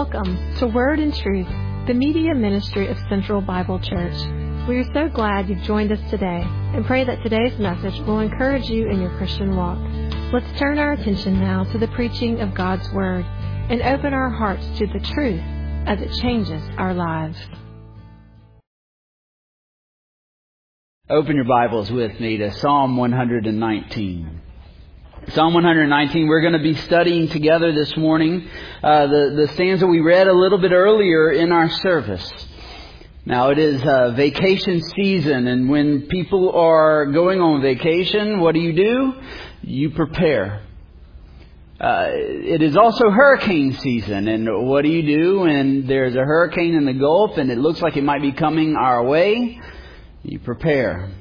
Welcome to Word and Truth, the media ministry of Central Bible Church. We are so glad you've joined us today and pray that today's message will encourage you in your Christian walk. Let's turn our attention now to the preaching of God's Word and open our hearts to the truth as it changes our lives. Open your Bibles with me to Psalm 119. Psalm 119, we're going to be studying together this morning the stanza we read a little bit earlier in our service. Now, it is vacation season, and when people are going on vacation, what do? You prepare. It is also hurricane season, and what do you do when there's a hurricane in the Gulf and it looks like it might be coming our way? You prepare.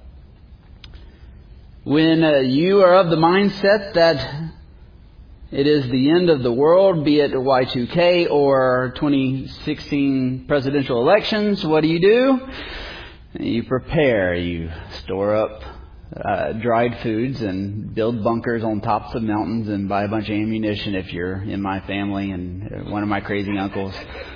When you are of the mindset that it is the end of the world, be it Y2K or 2016 presidential elections, what do? You prepare. You store up dried foods and build bunkers on tops of mountains and buy a bunch of ammunition if you're in my family and one of my crazy uncles.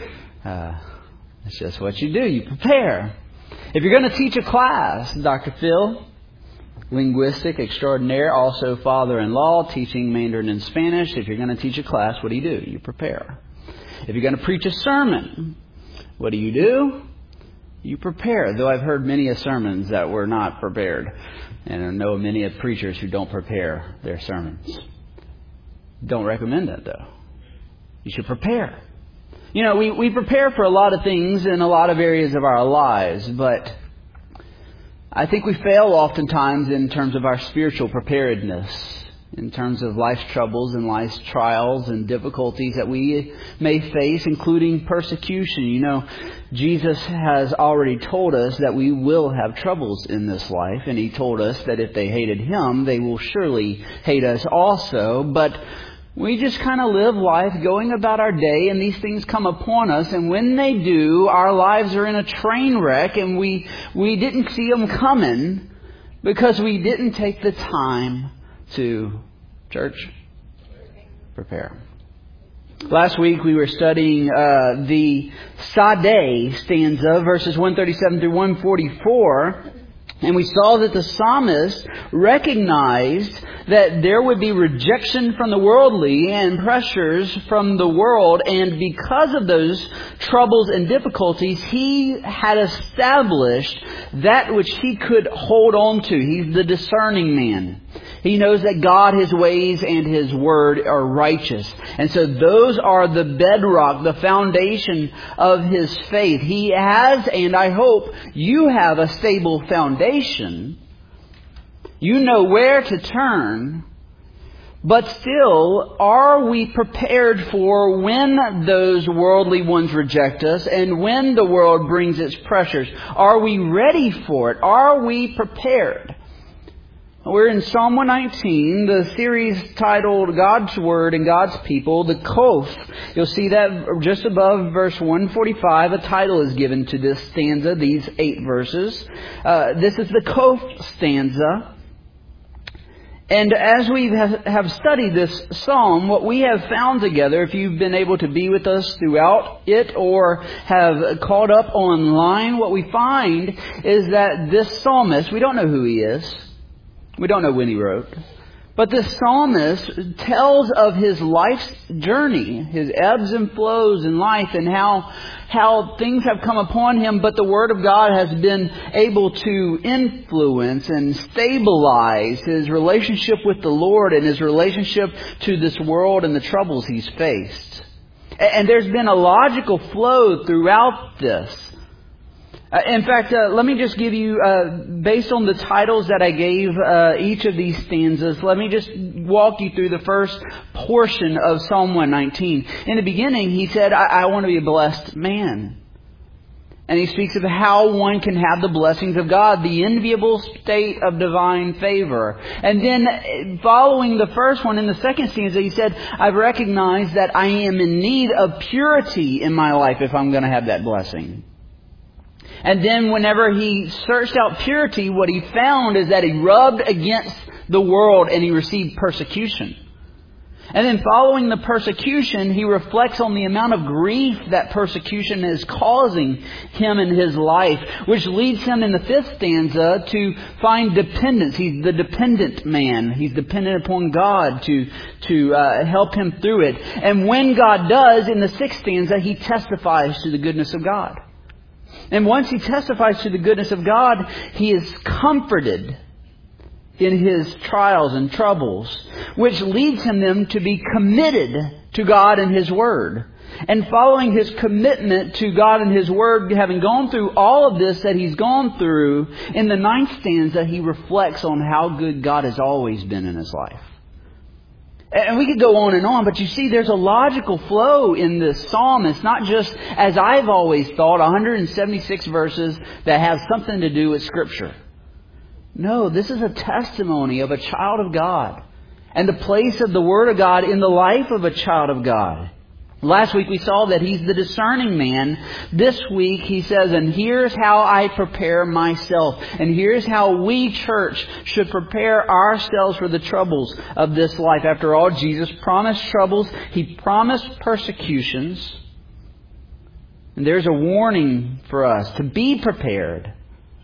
It's just what you do. You prepare. If you're going to teach a class, Dr. Phil, linguistic extraordinaire, also father-in-law, teaching Mandarin and Spanish. If you're going to teach a class, what do? You prepare. If you're going to preach a sermon, what do? You prepare. Though I've heard many sermons that were not prepared. And I know many preachers who don't prepare their sermons. Don't recommend that, though. You should prepare. You know, we prepare for a lot of things in a lot of areas of our lives, but I think we fail oftentimes in terms of our spiritual preparedness, in terms of life's troubles and life's trials and difficulties that we may face, including persecution. You know, Jesus has already told us that we will have troubles in this life, and He told us that if they hated Him, they will surely hate us also. But we just kind of live life going about our day, and these things come upon us, and when they do, our lives are in a train wreck, and we didn't see them coming because we didn't take the time to, church, prepare. Last week we were studying the Sadeh stanza, verses 137 through 144. And we saw that the psalmist recognized that there would be rejection from the worldly and pressures from the world. And because of those troubles and difficulties, he had established that which he could hold on to. He's the discerning man. He knows that God, His ways, and His word are righteous. And so those are the bedrock, the foundation of his faith. He has, and I hope you have, a stable foundation. You know where to turn. But still, are we prepared for when those worldly ones reject us and when the world brings its pressures? Are we ready for it? Are we prepared? We're in Psalm 119, the series titled God's Word and God's People, the Kof. You'll see that just above verse 145, a title is given to this stanza, these 8 verses. This is the Kof stanza. And as we have studied this psalm, what we have found together, if you've been able to be with us throughout it or have caught up online, what we find is that this psalmist, we don't know who he is. We don't know when he wrote. But this psalmist tells of his life's journey, his ebbs and flows in life, and how things have come upon him, but the Word of God has been able to influence and stabilize his relationship with the Lord and his relationship to this world and the troubles he's faced. And there's been a logical flow throughout this. In fact, let me just give you, based on the titles that I gave each of these stanzas, let me just walk you through the first portion of Psalm 119. In the beginning, he said, I want to be a blessed man. And he speaks of how one can have the blessings of God, the enviable state of divine favor. And then following the first one, in the second stanza, he said, I've recognized that I am in need of purity in my life if I'm going to have that blessing. And then whenever he searched out purity, what he found is that he rubbed against the world and he received persecution. And then following the persecution, he reflects on the amount of grief that persecution is causing him in his life, which leads him in the 5th stanza to find dependence. He's the dependent man. He's dependent upon God to help him through it. And when God does, in the 6th stanza, he testifies to the goodness of God. And once he testifies to the goodness of God, he is comforted in his trials and troubles, which leads him then to be committed to God and His Word. And following his commitment to God and His Word, having gone through all of this that he's gone through, in the 9th stanza he reflects on how good God has always been in his life. And we could go on, but you see there's a logical flow in this psalm. It's not just, as I've always thought, 176 verses that have something to do with Scripture. No, this is a testimony of a child of God and the place of the Word of God in the life of a child of God. Last week we saw that he's the discerning man. This week he says, and here's how I prepare myself. And here's how we, church, should prepare ourselves for the troubles of this life. After all, Jesus promised troubles. He promised persecutions. And there's a warning for us to be prepared.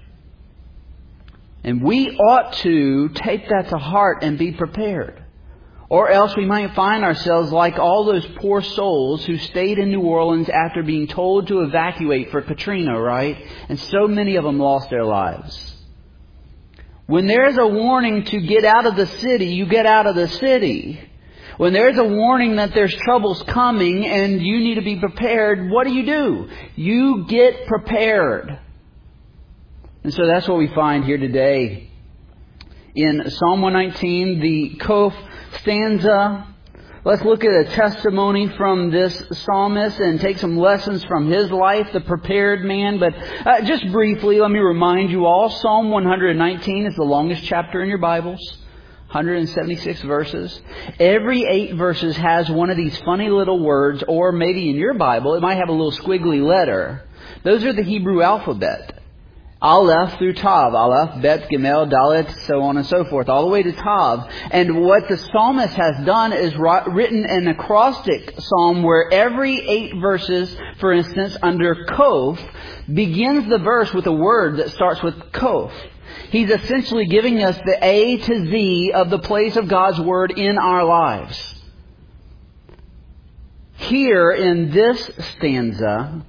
And we ought to take that to heart and be prepared. Or else we might find ourselves like all those poor souls who stayed in New Orleans after being told to evacuate for Katrina, right? And so many of them lost their lives. When there's a warning to get out of the city, you get out of the city. When there's a warning that there's troubles coming and you need to be prepared, what do? You get prepared. And so that's what we find here today. In Psalm 119, the Kof stanza, let's look at a testimony from this psalmist and take some lessons from his life, the prepared man. But just briefly, let me remind you all, Psalm 119 is the longest chapter in your Bibles. 176 verses. Every 8 verses has one of these funny little words, or maybe in your Bible, it might have a little squiggly letter. Those are the Hebrew alphabet. Aleph through Tav. Aleph, Bet, Gimel, Dalet, so on and so forth, all the way to Tav. And what the psalmist has done is written an acrostic psalm where every 8 verses, for instance, under Kof, begins the verse with a word that starts with Kof. He's essentially giving us the A to Z of the place of God's Word in our lives. Here in this stanza,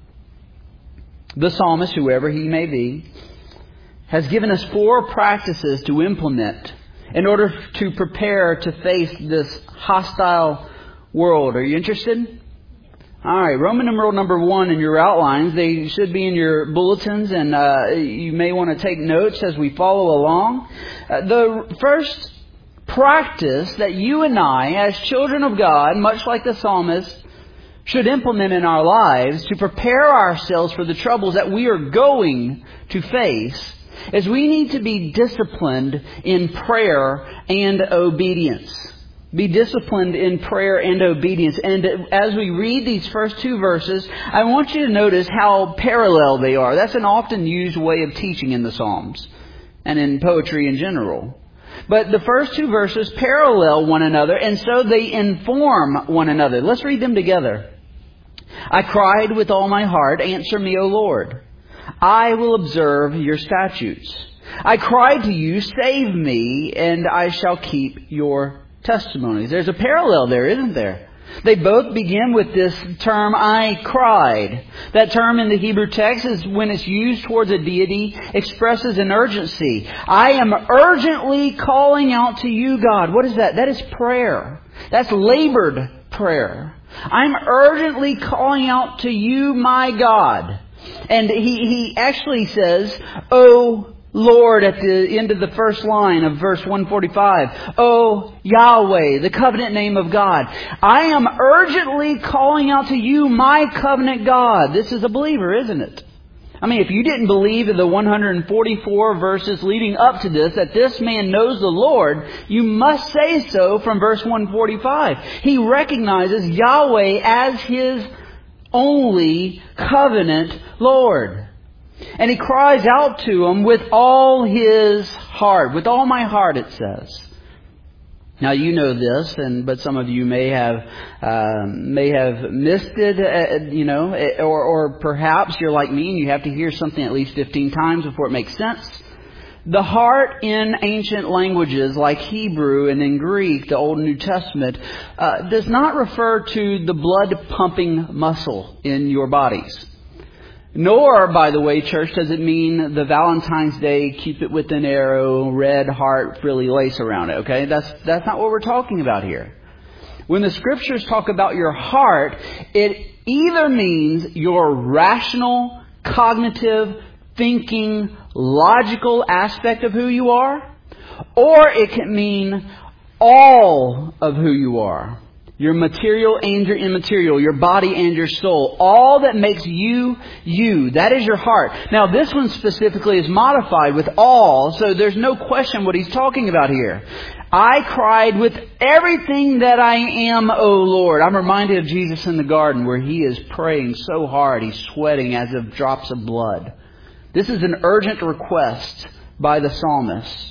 the psalmist, whoever he may be, has given us 4 practices to implement in order to prepare to face this hostile world. Are you interested? All right, Roman numeral number 1 in your outlines. They should be in your bulletins, and you may want to take notes as we follow along. The first practice that you and I, as children of God, much like the psalmist, should implement in our lives to prepare ourselves for the troubles that we are going to face is we need to be disciplined in prayer and obedience. Be disciplined in prayer and obedience. And as we read these first 2 verses, I want you to notice how parallel they are. That's an often used way of teaching in the Psalms and in poetry in general. But the first 2 verses parallel one another, and so they inform one another. Let's read them together. I cried with all my heart, answer me, O Lord. I will observe your statutes. I cried to you, save me, and I shall keep your testimonies. There's a parallel there, isn't there? They both begin with this term, I cried. That term in the Hebrew text is when it's used towards a deity, expresses an urgency. I am urgently calling out to you, God. What is that? That is prayer. That's labored prayer. I'm urgently calling out to you, my God. And he actually says, O Lord, at the end of the first line of verse 145. O Yahweh, the covenant name of God. I am urgently calling out to you, my covenant God. This is a believer, isn't it? I mean, if you didn't believe in the 144 verses leading up to this, that this man knows the Lord, you must say so from verse 145. He recognizes Yahweh as his only covenant Lord. And he cries out to him with all his heart. With all my heart, it says. Now you know this, but some of you may have missed it, or perhaps you're like me and you have to hear something at least 15 times before it makes sense. The heart in ancient languages like Hebrew and in Greek, the Old and New Testament, does not refer to the blood pumping muscle in your bodies. Nor, by the way, church, does it mean the Valentine's Day Cupid with an arrow, red heart, frilly lace around it. Okay, that's not what we're talking about here. When the Scriptures talk about your heart, it either means your rational, cognitive, thinking, logical aspect of who you are, or it can mean all of who you are. Your material and your immaterial, your body and your soul. All that makes you, you. That is your heart. Now this one specifically is modified with all, so there's no question what he's talking about here. I cried with everything that I am, O Lord. I'm reminded of Jesus in the garden where he is praying so hard, he's sweating as of drops of blood. This is an urgent request by the psalmist.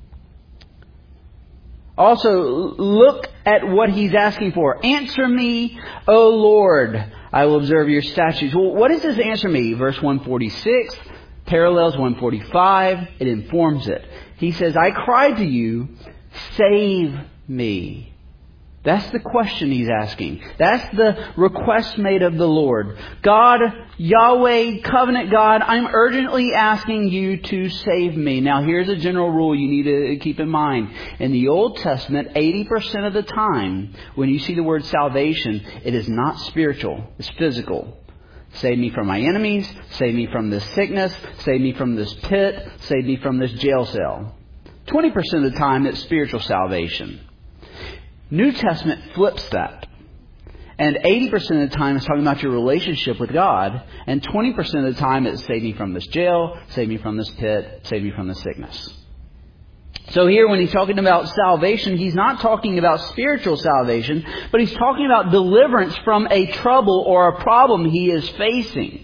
Also, look at what he's asking for. Answer me, O Lord. I will observe your statutes. Well, what does this answer me? Verse 146 parallels 145. It informs it. He says, I cried to you, save me. That's the question he's asking. That's the request made of the Lord. God, Yahweh, covenant God, I'm urgently asking you to save me. Now here's a general rule you need to keep in mind. In the Old Testament, 80% of the time, when you see the word salvation, it is not spiritual, it's physical. Save me from my enemies, save me from this sickness, save me from this pit, save me from this jail cell. 20% of the time, it's spiritual salvation. New Testament flips that. And 80% of the time it's talking about your relationship with God. And 20% of the time it's save me from this jail, save me from this pit, save me from this sickness. So here when he's talking about salvation, he's not talking about spiritual salvation, but he's talking about deliverance from a trouble or a problem he is facing.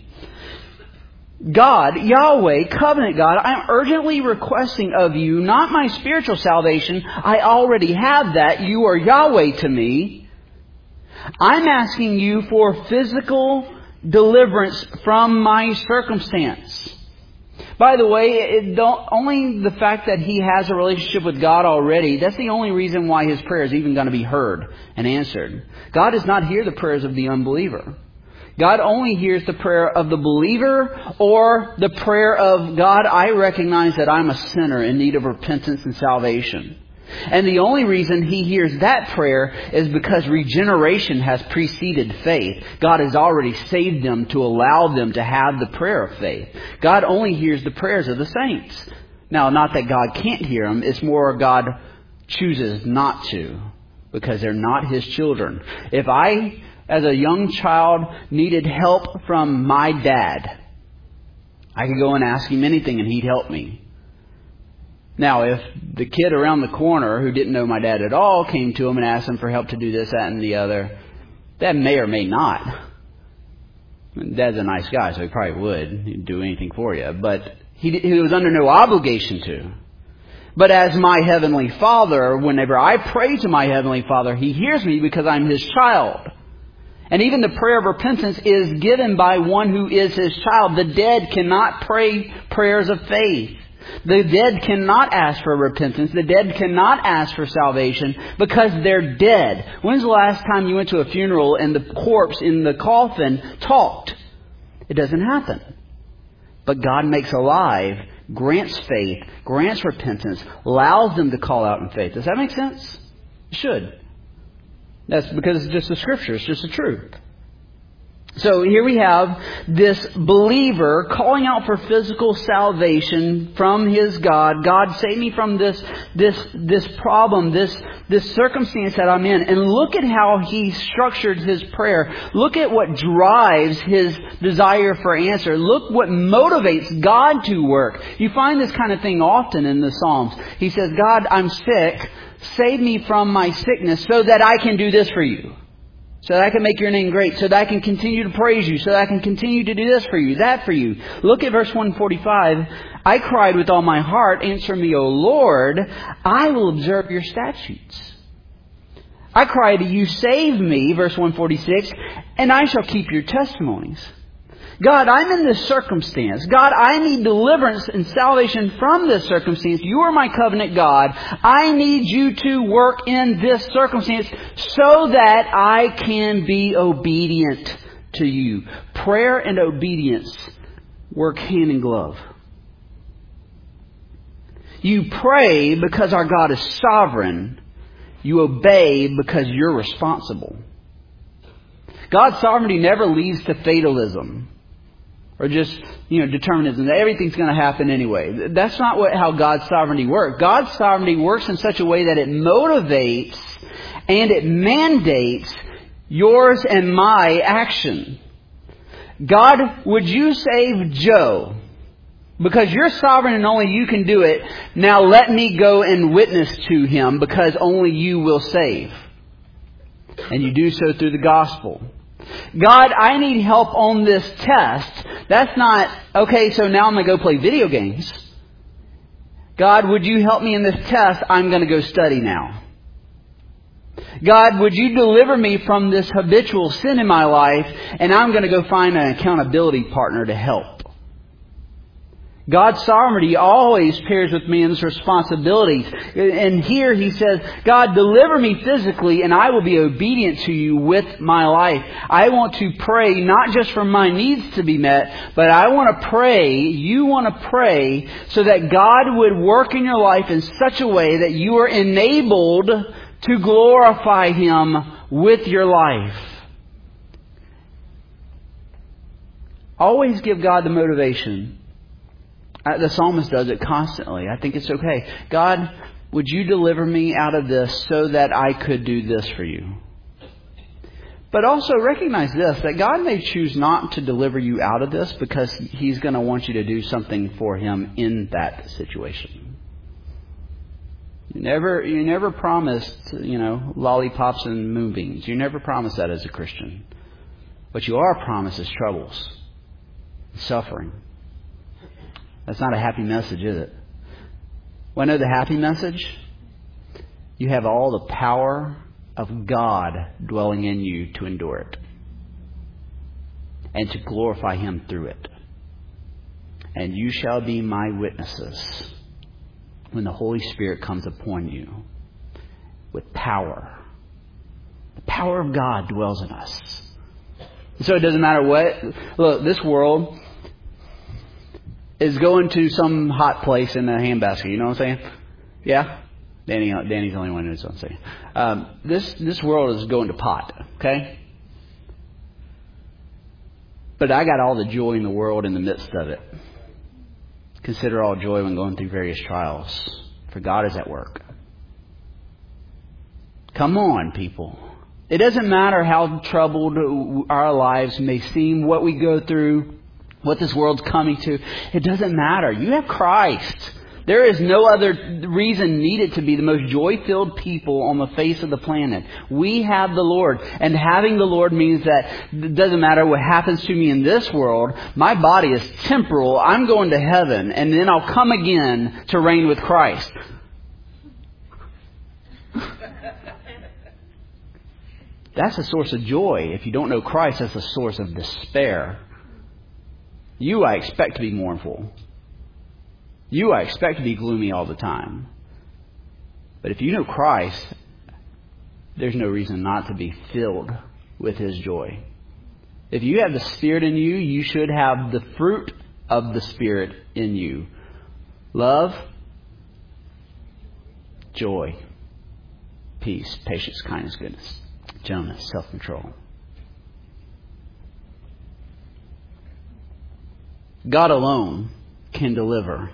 God, Yahweh, covenant God, I'm urgently requesting of you, not my spiritual salvation. I already have that. You are Yahweh to me. I'm asking you for physical deliverance from my circumstance. By the way, only the fact that he has a relationship with God already, that's the only reason why his prayer is even going to be heard and answered. God does not hear the prayers of the unbeliever. God only hears the prayer of the believer or the prayer of God, I recognize that I'm a sinner in need of repentance and salvation. And the only reason he hears that prayer is because regeneration has preceded faith. God has already saved them to allow them to have the prayer of faith. God only hears the prayers of the saints. Now, not that God can't hear them. It's more God chooses not to because they're not his children. If I, as a young child, needed help from my dad, I could go and ask him anything and he'd help me. Now, if the kid around the corner who didn't know my dad at all came to him and asked him for help to do this, that, and the other, that may or may not. Dad's a nice guy, so he probably would. He'd do anything for you. But he was under no obligation to. But as my Heavenly Father, whenever I pray to my Heavenly Father, he hears me because I'm his child. And even the prayer of repentance is given by one who is his child. The dead cannot pray prayers of faith. The dead cannot ask for repentance. The dead cannot ask for salvation because they're dead. When's the last time you went to a funeral and the corpse in the coffin talked? It doesn't happen. But God makes alive, grants faith, grants repentance, allows them to call out in faith. Does that make sense? It should. That's because it's just the Scripture. It's just the truth. So here we have this believer calling out for physical salvation from his God. God, save me from this problem, this circumstance that I'm in. And look at how he structured his prayer. Look at what drives his desire for answer. Look what motivates God to work. You find this kind of thing often in the Psalms. He says, God, I'm sick. Save me from my sickness so that I can do this for you. So that I can make your name great. So that I can continue to praise you. So that I can continue to do this for you, that for you. Look at verse 145. I cried with all my heart. Answer me, O Lord. I will observe your statutes. I cry to you, save me, verse 146, and I shall keep your testimonies. God, I'm in this circumstance. God, I need deliverance and salvation from this circumstance. You are my covenant God. I need you to work in this circumstance so that I can be obedient to you. Prayer and obedience work hand in glove. You pray because our God is sovereign. You obey because you're responsible. God's sovereignty never leads to fatalism. Or just, determinism, that everything's going to happen anyway. That's not how God's sovereignty works. God's sovereignty works in such a way that it motivates and it mandates yours and my action. God, would you save Joe? Because you're sovereign and only you can do it. Now let me go and witness to him because only you will save. And you do so through the gospel. God, I need help on this test. That's not, okay, so now I'm going to go play video games. God, would you help me in this test? I'm going to go study now. God, would you deliver me from this habitual sin in my life? And I'm going to go find an accountability partner to help. God's sovereignty always pairs with man's responsibilities. And here he says, God, deliver me physically and I will be obedient to you with my life. I want to pray not just for my needs to be met, but I want to pray, you want to pray so that God would work in your life in such a way that you are enabled to glorify Him with your life. Always give God the motivation. The psalmist does it constantly. I think it's okay. God, would you deliver me out of this so that I could do this for you? But also recognize this, that God may choose not to deliver you out of this because He's going to want you to do something for Him in that situation. You never promised, lollipops and moonbeams. You never promised that as a Christian. What you are promised is troubles, suffering. That's not a happy message, is it? Want to know the happy message? You have all the power of God dwelling in you to endure it. And to glorify Him through it. And you shall be my witnesses when the Holy Spirit comes upon you with power. The power of God dwells in us. So it doesn't matter what. Look, this world is going to some hot place in a handbasket. You know what I'm saying? Yeah? Danny's the only one who knows what I'm saying. This world is going to pot. Okay? But I got all the joy in the world in the midst of it. Consider all joy when going through various trials. For God is at work. Come on, people. It doesn't matter how troubled our lives may seem, what we go through, what this world's coming to. It doesn't matter. You have Christ. There is no other reason needed to be the most joy-filled people on the face of the planet. We have the Lord. And having the Lord means that it doesn't matter what happens to me in this world. My body is temporal. I'm going to heaven. And then I'll come again to reign with Christ. That's a source of joy. If you don't know Christ, that's a source of despair. You, I expect to be mournful. You, I expect to be gloomy all the time. But if you know Christ, there's no reason not to be filled with His joy. If you have the Spirit in you, you should have the fruit of the Spirit in you. Love, joy, peace, patience, kindness, goodness, gentleness, self-control. God alone can deliver.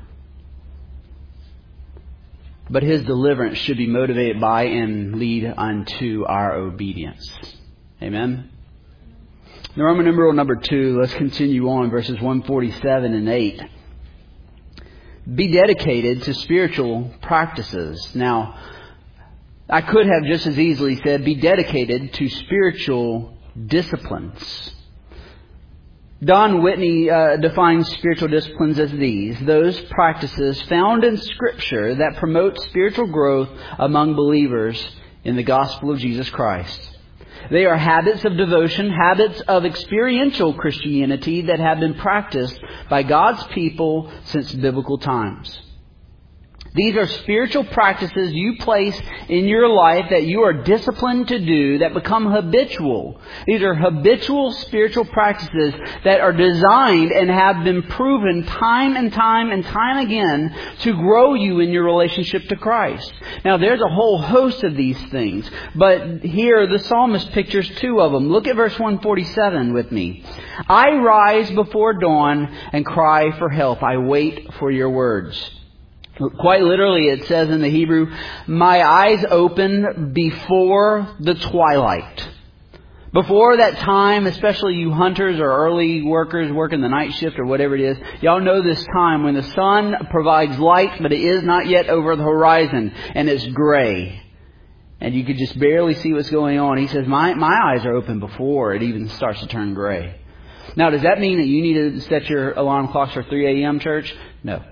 But His deliverance should be motivated by and lead unto our obedience. Amen? The Roman numeral number 2, let's continue on, verses 147 and 8. Be dedicated to spiritual practices. Now, I could have just as easily said, be dedicated to spiritual disciplines. Don Whitney defines spiritual disciplines as these: those practices found in Scripture that promote spiritual growth among believers in the gospel of Jesus Christ. They are habits of devotion, habits of experiential Christianity that have been practiced by God's people since biblical times. These are spiritual practices you place in your life that you are disciplined to do that become habitual. These are habitual spiritual practices that are designed and have been proven time and time again to grow you in your relationship to Christ. Now, there's a whole host of these things, but here the psalmist pictures two of them. Look at verse 147 with me. I rise before dawn and cry for help. I wait for your words. Quite literally, it says in the Hebrew, my eyes open before the twilight. Before that time, especially you hunters or early workers working the night shift or whatever it is, y'all know this time when the sun provides light, but it is not yet over the horizon and it's gray. And you could just barely see what's going on. He says, my eyes are open before it even starts to turn gray. Now, does that mean that you need to set your alarm clocks for 3 a.m., church? No.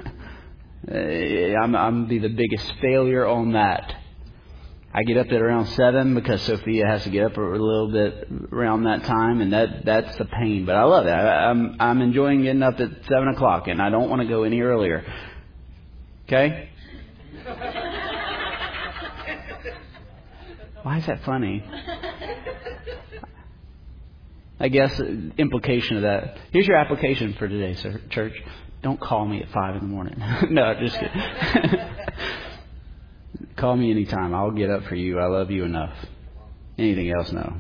I'm be the biggest failure on that. I get up at around 7 because Sophia has to get up a little bit around that time, and that's a pain. But I love it. I'm enjoying getting up at 7 o'clock, and I don't want to go any earlier. Okay? Why is that funny? I guess implication of that. Here's your application for today, sir, church. Don't call me at 5 in the morning. No, just kidding. Call me anytime. I'll get up for you. I love you enough. Anything else, no.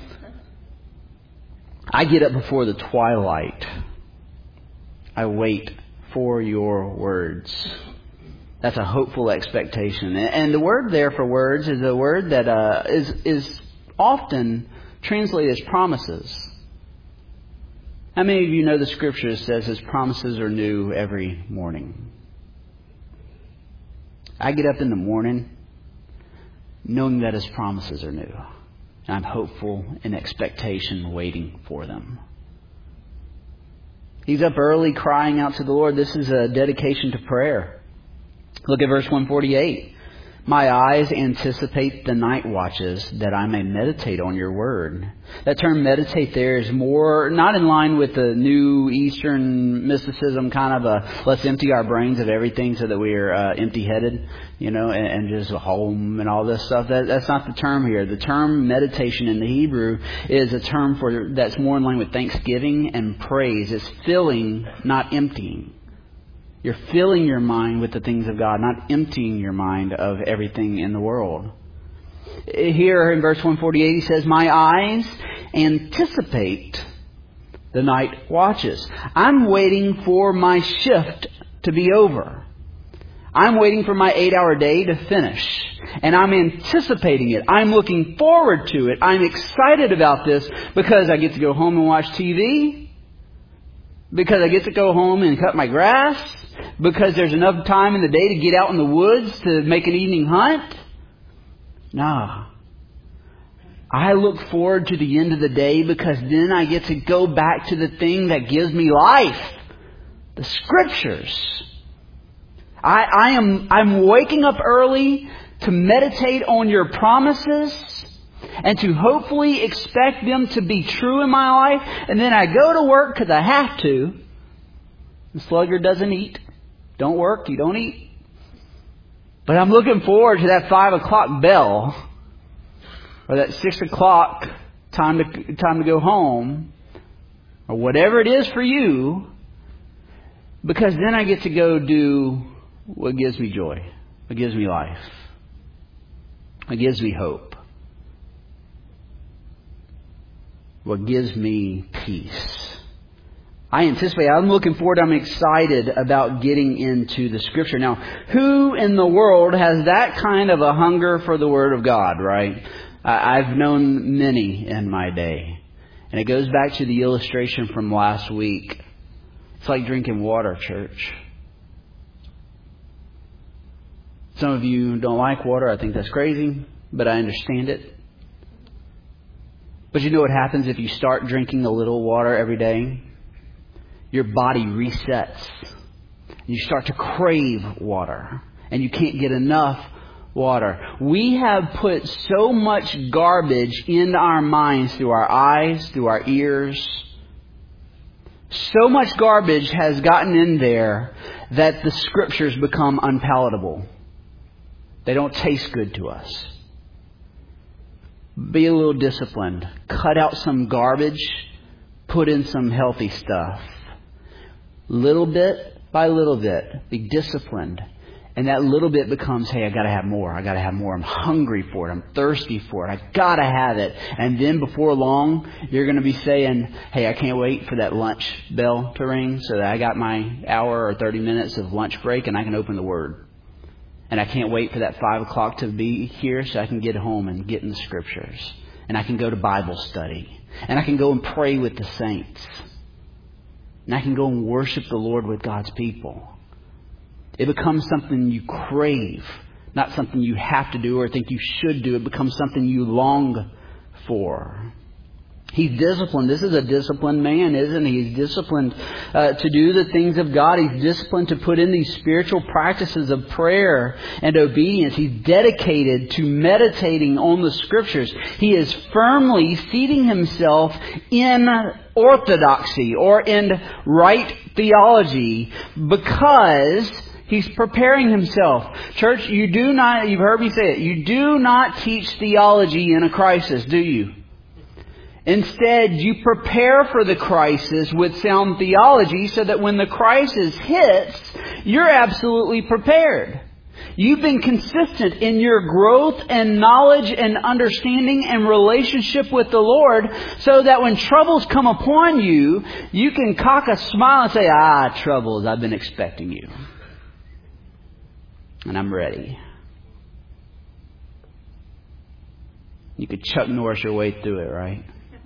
I get up before the twilight. I wait for your words. That's a hopeful expectation. And the word there for words is a word that is often translated as promises. How many of you know the Scripture says His promises are new every morning? I get up in the morning knowing that His promises are new. I'm hopeful in expectation, waiting for them. He's up early crying out to the Lord. This is a dedication to prayer. Look at verse 148. My eyes anticipate the night watches that I may meditate on your word. That term meditate there is more not in line with the new Eastern mysticism, kind of a let's empty our brains of everything so that we are empty-headed, and just home and all this stuff. That's not the term here. The term meditation in the Hebrew is a term that's more in line with thanksgiving and praise. It's filling, not emptying. You're filling your mind with the things of God, not emptying your mind of everything in the world. Here in verse 148, he says, my eyes anticipate the night watches. I'm waiting for my shift to be over. I'm waiting for my 8-hour day to finish. And I'm anticipating it. I'm looking forward to it. I'm excited about this because I get to go home and watch TV. Because I get to go home and cut my grass. Because there's enough time in the day to get out in the woods to make an evening hunt? No. I look forward to the end of the day because then I get to go back to the thing that gives me life. The Scriptures. I'm waking up early to meditate on your promises and to hopefully expect them to be true in my life. And then I go to work because I have to. The sluggard doesn't eat. Don't work, you don't eat. But I'm looking forward to that 5 o'clock bell. Or that 6 o'clock time to go home. Or whatever it is for you. Because then I get to go do what gives me joy. What gives me life. What gives me hope. What gives me peace. I'm looking forward, I'm excited about getting into the Scripture. Now, who in the world has that kind of a hunger for the Word of God, right? I've known many in my day. And it goes back to the illustration from last week. It's like drinking water, church. Some of you don't like water. I think that's crazy, but I understand it. But you know what happens if you start drinking a little water every day? Your body resets. You start to crave water. And you can't get enough water. We have put so much garbage into our minds through our eyes, through our ears. So much garbage has gotten in there that the Scriptures become unpalatable. They don't taste good to us. Be a little disciplined. Cut out some garbage. Put in some healthy stuff. Little bit by little bit. Be disciplined. And that little bit becomes, hey, I got to have more. I got to have more. I'm hungry for it. I'm thirsty for it. I got to have it. And then before long, you're going to be saying, hey, I can't wait for that lunch bell to ring so that I got my hour or 30 minutes of lunch break and I can open the Word. And I can't wait for that 5 o'clock to be here so I can get home and get in the Scriptures. And I can go to Bible study. And I can go and pray with the saints. And I can go and worship the Lord with God's people. It becomes something you crave, not something you have to do or think you should do. It becomes something you long for. He's disciplined. This is a disciplined man, isn't he? He's disciplined to do the things of God. He's disciplined to put in these spiritual practices of prayer and obedience. He's dedicated to meditating on the Scriptures. He is firmly seating himself in orthodoxy or in right theology because he's preparing himself. Church, you've heard me say it, you do not teach theology in a crisis, do you? Instead, you prepare for the crisis with sound theology so that when the crisis hits, you're absolutely prepared. You've been consistent in your growth and knowledge and understanding and relationship with the Lord so that when troubles come upon you, you can cock a smile and say, troubles, I've been expecting you. And I'm ready. You could Chuck Norris your way through it, right?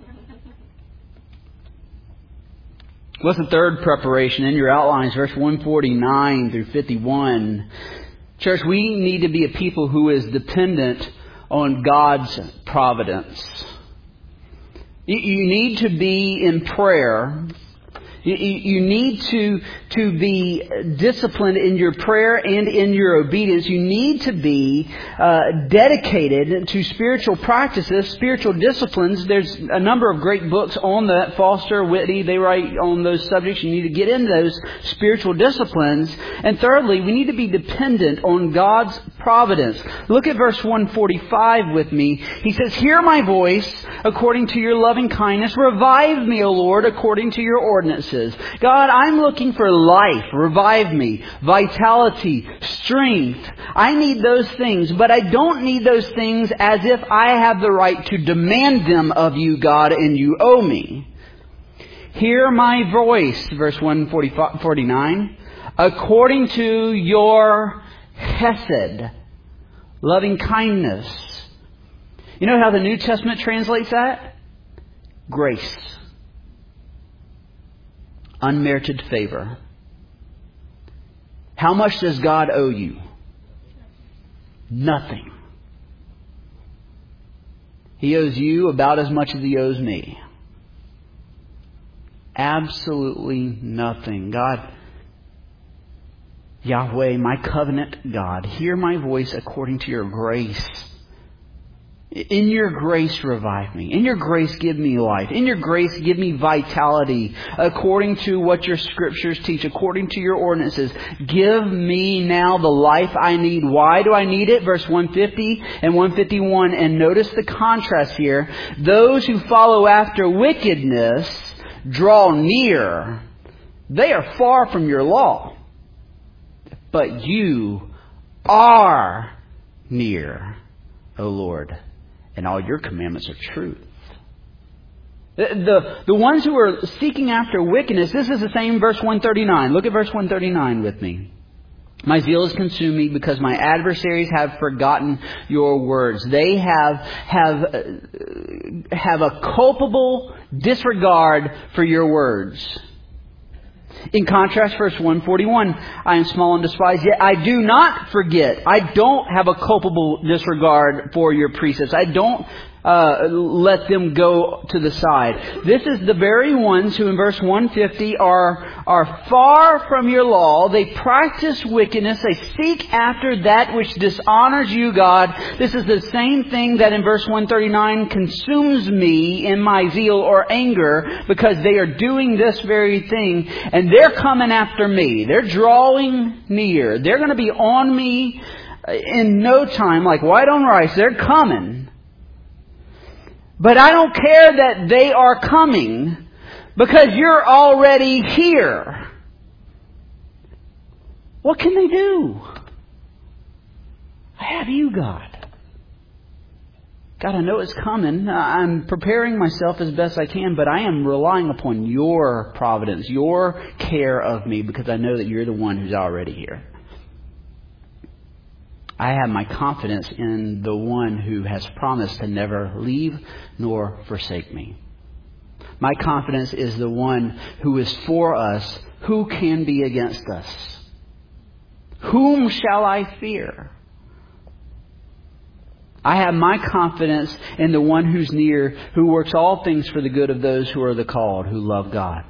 What's the third preparation? In your outlines, verse 149 through 51. Church, we need to be a people who is dependent on God's providence. You need to be in prayer. You need to be disciplined in your prayer and in your obedience. You need to be dedicated to spiritual practices, spiritual disciplines. There's a number of great books on that. Foster, Whitney, they write on those subjects. You need to get into those spiritual disciplines. And thirdly, we need to be dependent on God's providence. Look at verse 145 with me. He says, "Hear my voice according to your loving kindness. Revive me, O Lord, according to your ordinances." God, I'm looking for life. Revive me. Vitality. Strength. I need those things, but I don't need those things as if I have the right to demand them of you, God, and you owe me. Hear my voice, verse 149, according to your hesed, loving kindness. You know how the New Testament translates that? Grace. Unmerited favor. How much does God owe you? Nothing. He owes you about as much as He owes me. Absolutely nothing. God, Yahweh, my covenant God, hear my voice according to your grace. In your grace, revive me. In your grace, give me life. In your grace, give me vitality according to what your Scriptures teach, according to your ordinances. Give me now the life I need. Why do I need it? Verse 150 and 151. And notice the contrast here. Those who follow after wickedness draw near. They are far from your law. But you are near, O Lord. And all your commandments are truth. The ones who are seeking after wickedness, this is the same verse 139. Look at verse 139 with me. My zeal has consumed me because my adversaries have forgotten your words. They have a culpable disregard for your words. In contrast, verse 141, I am small and despised, yet I do not forget. I don't have a culpable disregard for your precepts. I don't let them go to the side. This is the very ones who in verse 150 are far from your law. They practice wickedness. They seek after that which dishonors you, God. This is the same thing that in verse 139 consumes me in my zeal or anger, because they are doing this very thing, and they're coming after me. They're drawing near. They're going to be on me in no time, like white on rice. They're coming. But I don't care that they are coming, because you're already here. What can they do? I have you, God. God, I know it's coming. I'm preparing myself as best I can, but I am relying upon your providence, your care of me, because I know that you're the one who's already here. I have my confidence in the one who has promised to never leave nor forsake me. My confidence is the one who is for us. Who can be against us? Whom shall I fear? I have my confidence in the one who's near, who works all things for the good of those who are the called, who love God.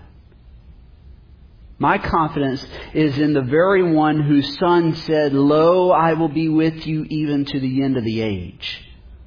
My confidence is in the very one whose Son said, "Lo, I will be with you even to the end of the age."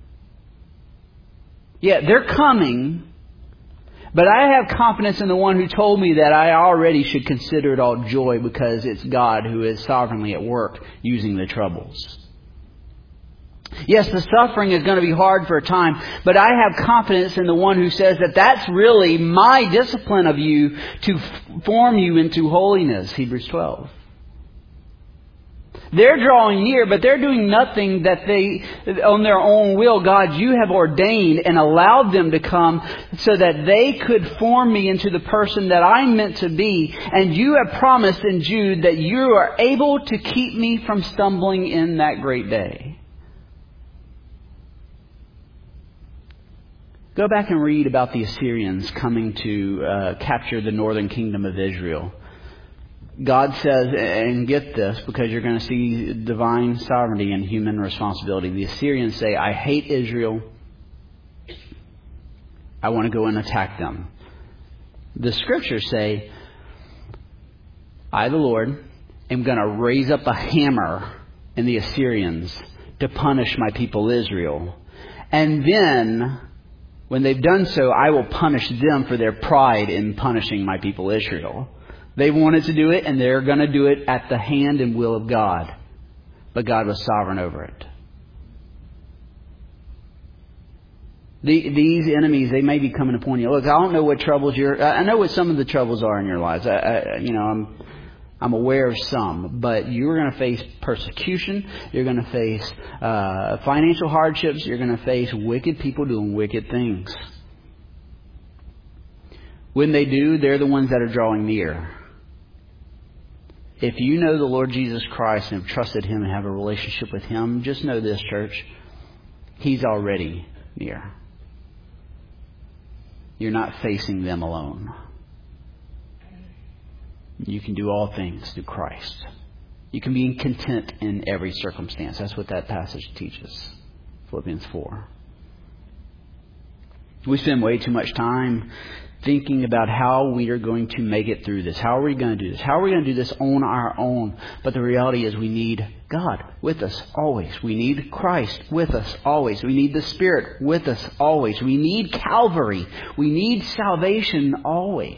Yeah, they're coming, but I have confidence in the one who told me that I already should consider it all joy, because it's God who is sovereignly at work using the troubles. Yes, the suffering is going to be hard for a time, but I have confidence in the one who says that that's really my discipline of you to form you into holiness. Hebrews 12. They're drawing near, but they're doing nothing that they, on their own will. God, you have ordained and allowed them to come so that they could form me into the person that I'm meant to be. And you have promised in Jude that you are able to keep me from stumbling in that great day. Go back and read about the Assyrians coming to capture the northern kingdom of Israel. God says, and get this, because you're going to see divine sovereignty and human responsibility. The Assyrians say, "I hate Israel. I want to go and attack them." The scriptures say, "I, the Lord, am going to raise up a hammer in the Assyrians to punish my people Israel. And then, when they've done so, I will punish them for their pride in punishing my people Israel." They wanted to do it, and they're going to do it at the hand and will of God. But God was sovereign over it. These enemies, they may be coming upon you. Look, I don't know what troubles I know what some of the troubles are in your lives. I'm aware of some, but you're going to face persecution. You're going to face financial hardships. You're going to face wicked people doing wicked things. When they do, they're the ones that are drawing near. If you know the Lord Jesus Christ and have trusted Him and have a relationship with Him, just know this, church. He's already near. You're not facing them alone. You can do all things through Christ. You can be content in every circumstance. That's what that passage teaches. Philippians 4. We spend way too much time thinking about how we are going to make it through this. How are we going to do this? How are we going to do this on our own? But the reality is we need God with us always. We need Christ with us always. We need the Spirit with us always. We need Calvary. We need salvation always.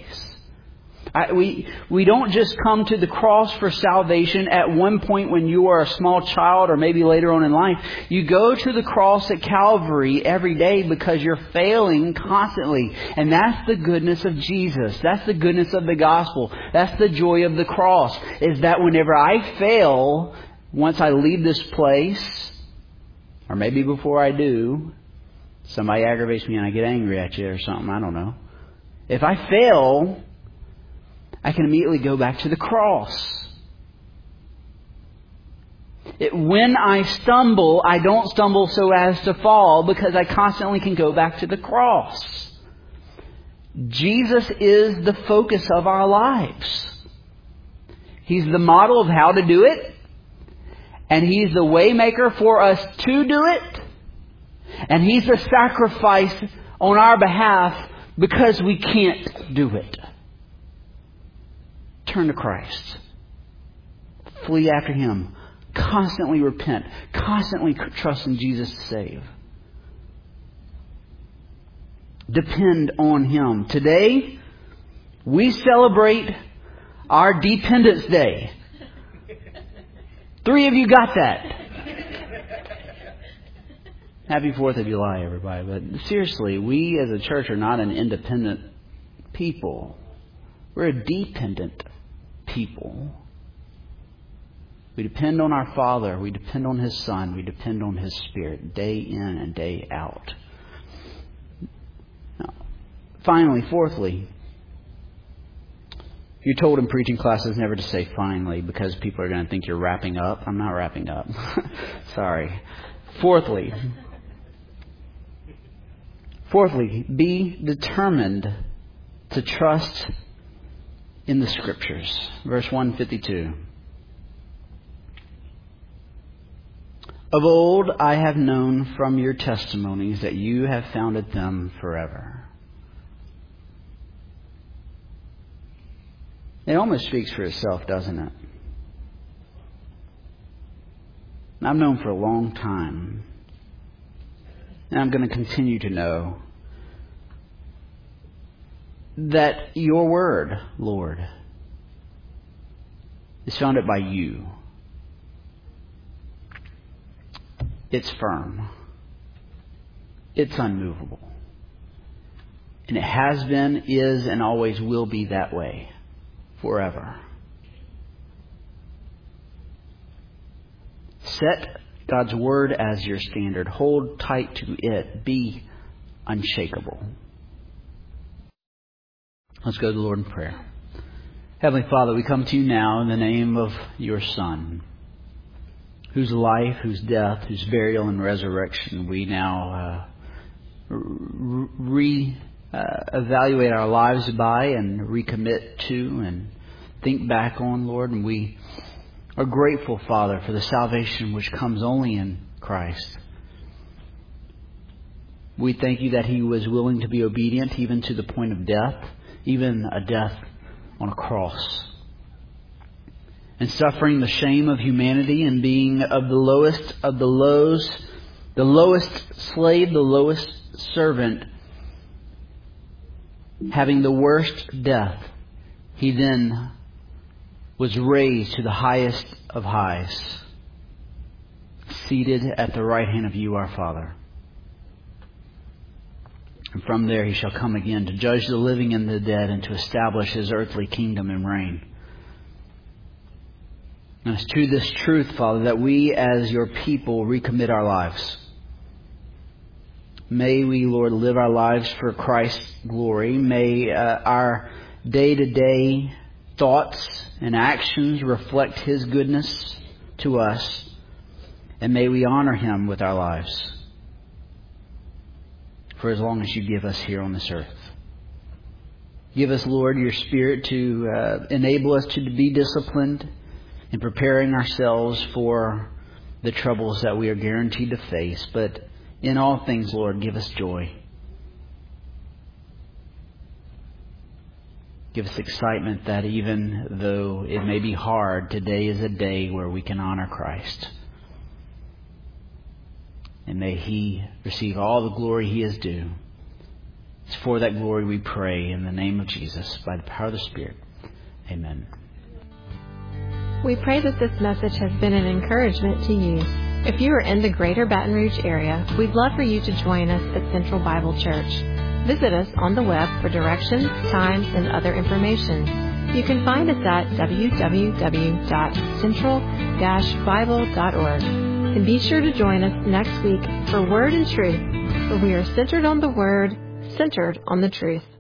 We don't just come to the cross for salvation at one point when you are a small child or maybe later on in life. You go to the cross at Calvary every day because you're failing constantly. And that's the goodness of Jesus. That's the goodness of the gospel. That's the joy of the cross, is that whenever I fail, once I leave this place, or maybe before I do, somebody aggravates me and I get angry at you or something, I don't know. If I fail, I can immediately go back to the cross. When I stumble, I don't stumble so as to fall, because I constantly can go back to the cross. Jesus is the focus of our lives. He's the model of how to do it, and He's the way maker for us to do it. And He's the sacrifice on our behalf because we can't do it. Turn to Christ. Flee after Him. Constantly repent. Constantly trust in Jesus to save. Depend on Him. Today, we celebrate our Dependence Day. 3 of you got that. Happy 4th of July, everybody. But seriously, we as a church are not an independent people. We're a dependent people. We depend on our Father. We depend on His Son. We depend on His Spirit day in and day out. Now, finally, fourthly, you're told in preaching classes never to say finally because people are going to think you're wrapping up. I'm not wrapping up. Sorry. Fourthly, be determined to trust in the Scriptures. Verse 152. Of old I have known from your testimonies that you have founded them forever. It almost speaks for itself, doesn't it? I've known for a long time, and I'm going to continue to know, that your word, Lord, is founded by you. It's firm. It's unmovable. And it has been, is, and always will be that way forever. Set God's word as your standard. Hold tight to it. Be unshakable. Let's go to the Lord in prayer. Heavenly Father, we come to you now in the name of your Son, whose life, whose death, whose burial and resurrection we now evaluate our lives by and recommit to and think back on, Lord. And we are grateful, Father, for the salvation which comes only in Christ. We thank you that He was willing to be obedient even to the point of death, even a death on a cross. And suffering the shame of humanity and being of the lowest of the lows, the lowest slave, the lowest servant, having the worst death, He then was raised to the highest of highs, seated at the right hand of you, our Father. And from there He shall come again to judge the living and the dead and to establish His earthly kingdom and reign. And it's to this truth, Father, that we as your people recommit our lives. May we, Lord, live our lives for Christ's glory. May our day-to-day thoughts and actions reflect His goodness to us. And may we honor Him with our lives for as long as you give us here on this earth. Give us, Lord, your Spirit to enable us to be disciplined in preparing ourselves for the troubles that we are guaranteed to face. But in all things, Lord, give us joy. Give us excitement that even though it may be hard, today is a day where we can honor Christ. And may He receive all the glory He is due. It's for that glory we pray in the name of Jesus, by the power of the Spirit. Amen. We pray that this message has been an encouragement to you. If you are in the greater Baton Rouge area, we'd love for you to join us at Central Bible Church. Visit us on the web for directions, times, and other information. You can find us at www.central-bible.org. And be sure to join us next week for Word and Truth, where we are centered on the Word, centered on the truth.